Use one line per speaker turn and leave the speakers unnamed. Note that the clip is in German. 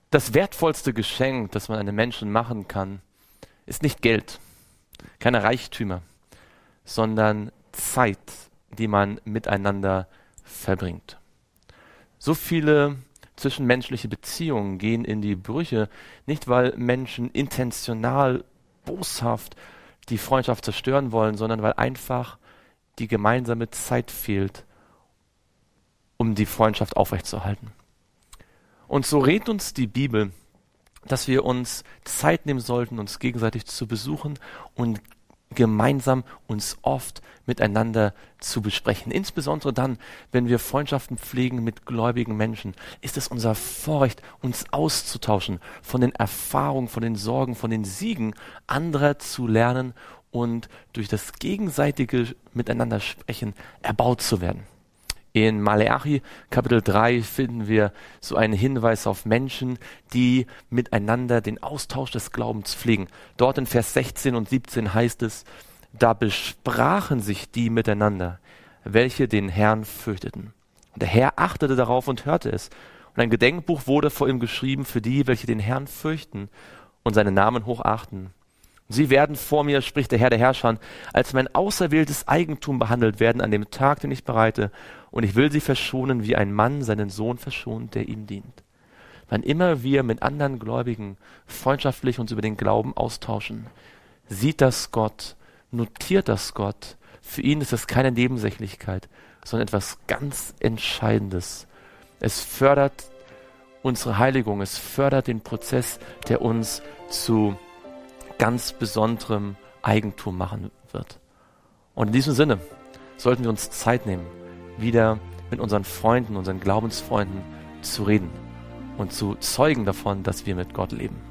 Das wertvollste Geschenk, das man einem Menschen machen kann, ist nicht Geld, keine Reichtümer, sondern Zeit, die man miteinander verbringt. So viele zwischenmenschliche Beziehungen gehen in die Brüche, nicht weil Menschen intentional, boshaft die Freundschaft zerstören wollen, sondern weil einfach die gemeinsame Zeit fehlt, um die Freundschaft aufrechtzuerhalten. Und so rät uns die Bibel, dass wir uns Zeit nehmen sollten, uns gegenseitig zu besuchen und gemeinsam uns oft miteinander zu besprechen. Insbesondere dann, wenn wir Freundschaften pflegen mit gläubigen Menschen, ist es unser Vorrecht, uns auszutauschen, von den Erfahrungen, von den Sorgen, von den Siegen anderer zu lernen und durch das gegenseitige Miteinander sprechen erbaut zu werden. In Maleachi Kapitel 3 finden wir so einen Hinweis auf Menschen, die miteinander den Austausch des Glaubens pflegen. Dort in Vers 16 und 17 heißt es, da besprachen sich die miteinander, welche den Herrn fürchteten. Und der Herr achtete darauf und hörte es. Und ein Gedenkbuch wurde vor ihm geschrieben für die, welche den Herrn fürchten und seinen Namen hochachten. Sie werden vor mir, spricht der Herr der Herrscher, als mein auserwähltes Eigentum behandelt werden an dem Tag, den ich bereite. Und ich will sie verschonen, wie ein Mann seinen Sohn verschont, der ihm dient. Wann immer wir mit anderen Gläubigen freundschaftlich uns über den Glauben austauschen, sieht das Gott, notiert das Gott. Für ihn ist das keine Nebensächlichkeit, sondern etwas ganz Entscheidendes. Es fördert unsere Heiligung, es fördert den Prozess, der uns zu ganz besonderem Eigentum machen wird. Und in diesem Sinne sollten wir uns Zeit nehmen, wieder mit unseren Freunden, unseren Glaubensfreunden zu reden und zu zeugen davon, dass wir mit Gott leben.